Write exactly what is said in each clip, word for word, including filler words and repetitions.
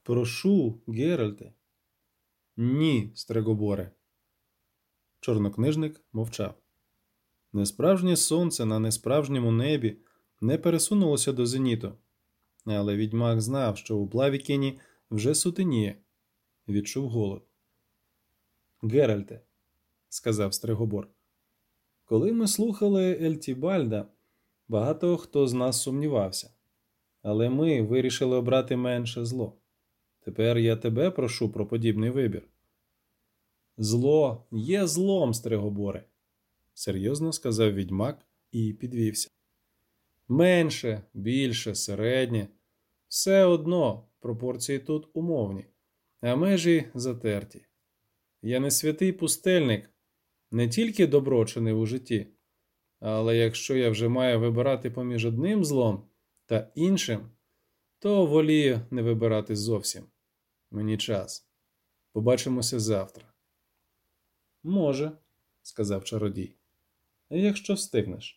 Прошу, Геральте. Ні, Стригоборе. Чорнокнижник мовчав. Несправжнє сонце на несправжньому небі не пересунулося до зеніту. Але відьмак знав, що у Блавікені вже сутеніє. Відчув голод. Геральте, сказав Стригобор, коли ми слухали Ельтібальда, багато хто з нас сумнівався. Але ми вирішили обрати менше зло. Тепер я тебе прошу про подібний вибір. Зло є злом, Стригоборе, серйозно сказав відьмак і підвівся. Менше, більше, середнє. Все одно пропорції тут умовні, а межі затерті. Я не святий пустельник, не тільки доброчинив у житті, але якщо я вже маю вибирати поміж одним злом та іншим, то волію не вибирати зовсім. Мені час. Побачимося завтра. Може, сказав чародій, якщо встигнеш.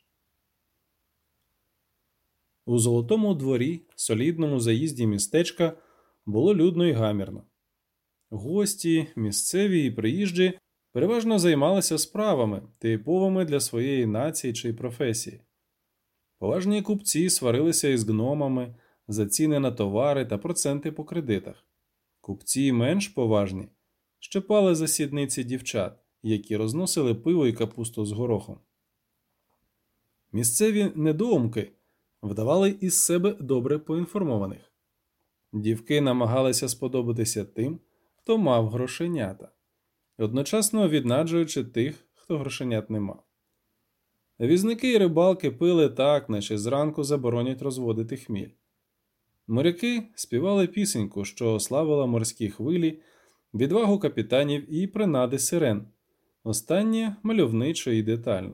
У Золотому дворі, солідному заїзді містечка, було людно й гамірно. Гості, місцеві і приїжджі переважно займалися справами, типовими для своєї нації чи професії. Поважні купці сварилися із гномами за ціни на товари та проценти по кредитах. Купці менш поважні щепали за сідниці дівчат, які розносили пиво і капусту з горохом. Місцеві недоумки вдавали із себе добре поінформованих. Дівки намагалися сподобатися тим, хто мав грошенята, одночасно віднаджуючи тих, хто грошенят не мав. Візники і рибалки пили так, наче зранку заборонять розводити хміль. Моряки співали пісеньку, що славила морські хвилі, відвагу капітанів і принади сирен. Останнє мальовничо і детально.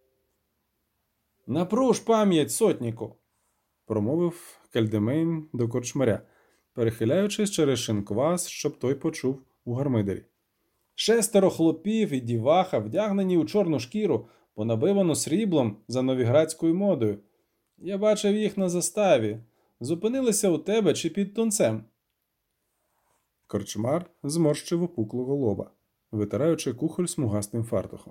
«Напруж пам'ять, сотніку!» – промовив Кальдемейн до корчмаря, перехиляючись через шинквас, щоб той почув у гармидері. «Шестеро хлопів і діваха, вдягнені у чорну шкіру, понабивану сріблом за новіградською модою. Я бачив їх на заставі. Зупинилися у тебе чи під тунцем?» Корчмар зморщив опуклого лоба, витираючи кухоль смугастим фартухом.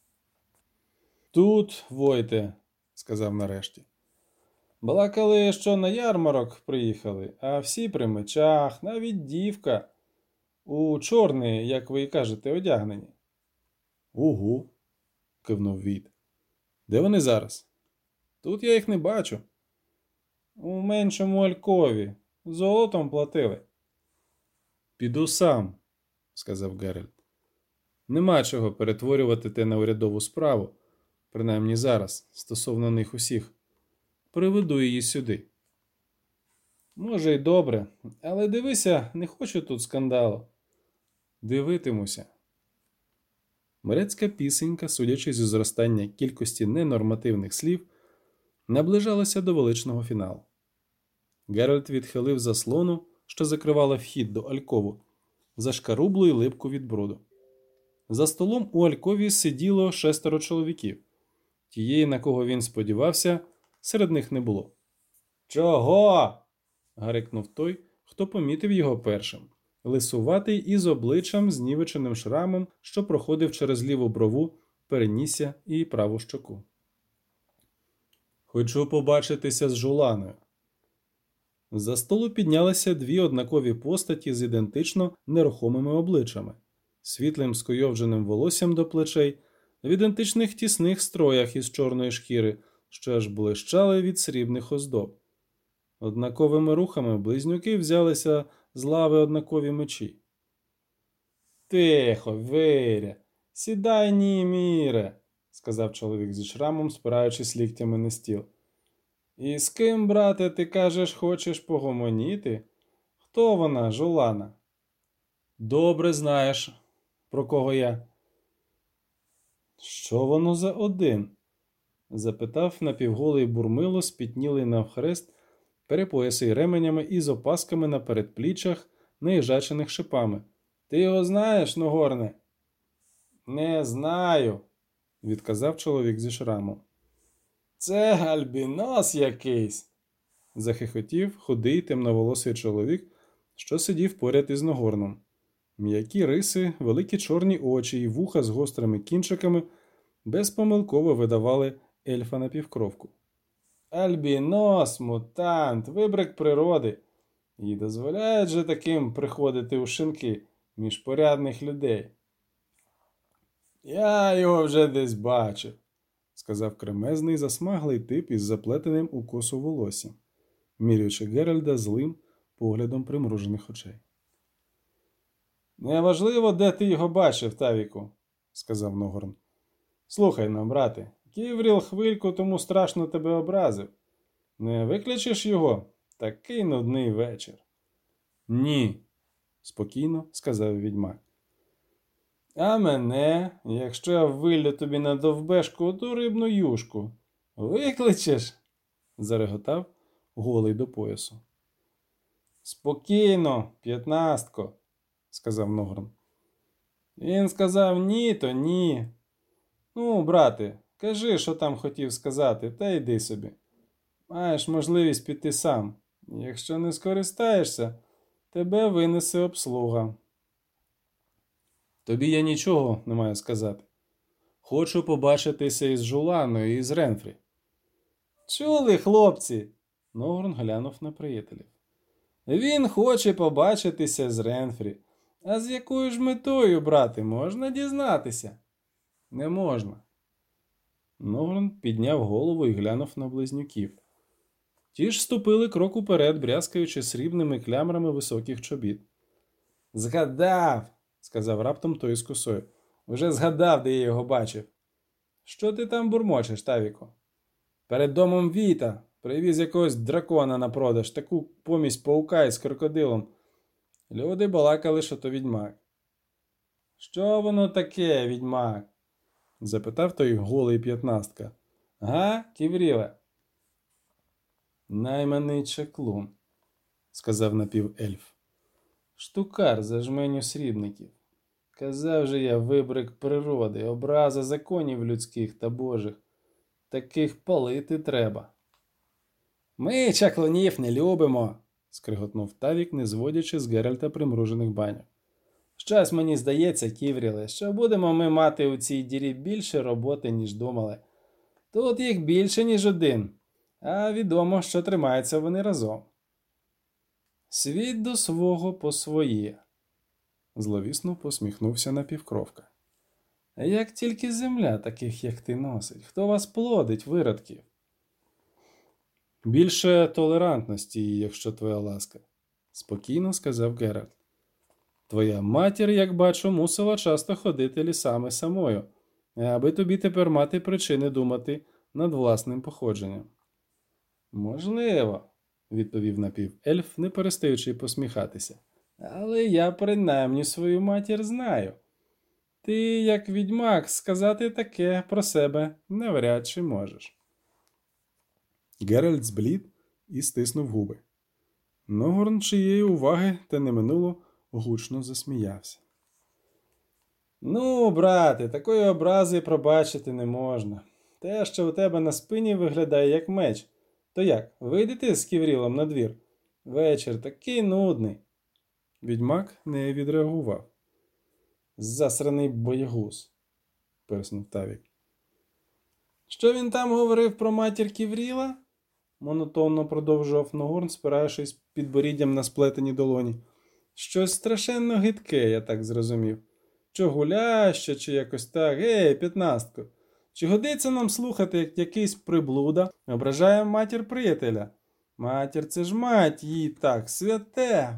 «Тут, Войте», – сказав нарешті. «Балакали, що на ярмарок приїхали, а всі при мечах, навіть дівка. У чорний, як ви і кажете, одягнені». «Угу», – кивнув Війт. «Де вони зараз?» «Тут я їх не бачу». «У меншому алькові. Золотом платили». «Піду сам», – сказав Геральт. «Нема чого перетворювати те на урядову справу, принаймні зараз, стосовно них усіх. Приведу її сюди». «Може й добре, але дивися, не хочу тут скандалу». «Дивитимуся». Морецька пісенька, судячи зі зростання кількості ненормативних слів, наближалася до величного фіналу. Геральт відхилив заслону, що закривала вхід до алькову, зашкарублу й липку від бруду. За столом у алькові сиділо шестеро чоловіків. Тієї, на кого він сподівався, серед них не було. «Чого?» – гарикнув той, хто помітив його першим. Лисуватий із обличчям, знівеченим шрамом, що проходив через ліву брову, перенісся і праву щоку. «Хочу побачитися з Жуланою». За столу піднялися дві однакові постаті з ідентично нерухомими обличчями, світлим скойовдженим волоссям до плечей, в ідентичних тісних строях із чорної шкіри, що аж блищали від срібних оздоб. Однаковими рухами близнюки взялися з лави однакові мечі. «Тихо, Виря! Сідай, Німіре!» – сказав чоловік зі шрамом, спираючись ліктями на стіл. «І з ким, брате, ти кажеш, хочеш погомоніти? Хто вона, Жулана?» «Добре знаєш, про кого я». «Що воно за один?» – запитав напівголий бурмило, спітнілий навхрест, перепоясий ременями і з опасками на передпліччях, наїжачених шипами. «Ти його знаєш, Ногорне?» «Не знаю», – відказав чоловік зі шрамом. «Це альбінос якийсь», – захихотів худий темноволосий чоловік що сидів поряд із Ногорном. М'які риси, великі чорні очі і вуха з гострими кінчиками безпомилково видавали ельфа на півкровку. Альбінос, мутант, вибрик природи. І дозволяють же таким приходити у шинки між порядних людей. Я його вже десь бачив, сказав кремезний засмаглий тип із заплетеним у косу волоссям, міряючи Геральда злим поглядом примружених очей. Неважливо, де ти його бачив, Тавіку, сказав Ногорн. Слухай нам, брате, Ківріл хвильку тому страшно тебе образив. Не викличеш його? Такий нудний вечір. Ні, спокійно сказав відьмак. А мене, якщо я виллю тобі на довбешку ту рибну юшку, викличеш? Зареготав голий до поясу. Спокійно, п'ятнастко, сказав Ногорн. Він сказав ні, то ні. Ну, брате, кажи, що там хотів сказати, та йди собі. Маєш можливість піти сам. Якщо не скористаєшся, тебе винесе обслуга. Тобі я нічого не маю сказати. Хочу побачитися із Жуланою і з Ренфрі. Чули, хлопці? Ногорн глянув на приятелів. Він хоче побачитися з Ренфрі. А з якою ж метою, брате, можна дізнатися? Не можна. Ногорн підняв голову і глянув на близнюків. Ті ж ступили крок уперед, брязкаючи срібними клямрами високих чобіт. Згадав, сказав раптом той з косою. Вже згадав, де я його бачив. Що ти там бурмочеш, Тавіко? Перед домом Віта привіз якогось дракона на продаж, таку помість паука із крокодилом. Люди балакали, що то відьмак. Що воно таке, відьмак? Запитав той голий п'ятнастка. Га, Ківріле? Найманий чаклун, сказав напівельф. Штукар за жменю срібників. Казав же я, вибрик природи, образа законів людських та божих. Таких палити треба. Ми чаклунів не любимо, скриготнув Тавік, не зводячи з Геральта примружених баняк. Щось мені здається, Ківріле, що будемо ми мати у цій дірі більше роботи, ніж думали. Тут їх більше, ніж один, а відомо, що тримаються вони разом. Світ до свого по своє, зловісно посміхнувся напівкровка. Як тільки земля таких, як ти, носить, хто вас плодить, виродків? Більше толерантності, якщо твоя ласка, спокійно сказав Геральт. Твоя матір, як бачу, мусила часто ходити лісами самою, аби тобі тепер мати причини думати над власним походженням. Можливо, відповів напівельф, не перестаючи посміхатися. Але я принаймні свою матір знаю. Ти, як відьмак, сказати таке про себе навряд чи можеш. Геральт зблід і стиснув губи. Ногорн, чиєї уваги те не минуло, гучно засміявся. Ну, брате, такої образи пробачити не можна. Те, що у тебе на спині виглядає як меч. То як, вийдете з Ківрілом на двір? Вечір такий нудний. Відьмак не відреагував. Засраний боягуз, пирснув Тавік. Що він там говорив про матір Ківріла? Монотонно продовжував Ногорн, спираючись підборіддям на сплетені долоні. Щось страшенно гидке, я так зрозумів. Чи гуляще, чи якось так. Гей, п'ятнастко, чи годиться нам слухати, як якийсь приблуда ображає матір приятеля? Матір, це ж мать їй так, святе.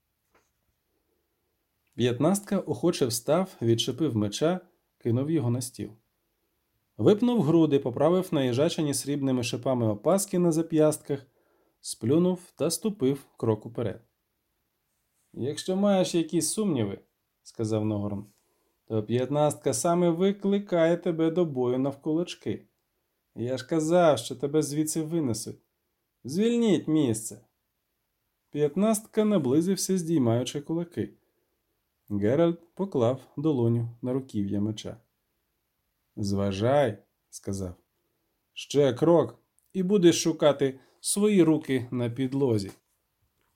П'ятнастка охоче встав, відчепив меча, кинув його на стіл. Випнув груди, поправив наїжачені срібними шипами опаски на зап'ястках, сплюнув та ступив крок уперед. Якщо маєш якісь сумніви, сказав Ногорн, то п'ятнастка саме викликає тебе до бою навколочки. Я ж казав, що тебе звідси винесуть. Звільніть місце. П'ятнастка наблизився, здіймаючи кулаки. Геральт поклав долоню на руків'я меча. Зважай, сказав. Ще крок, і будеш шукати свої руки на підлозі.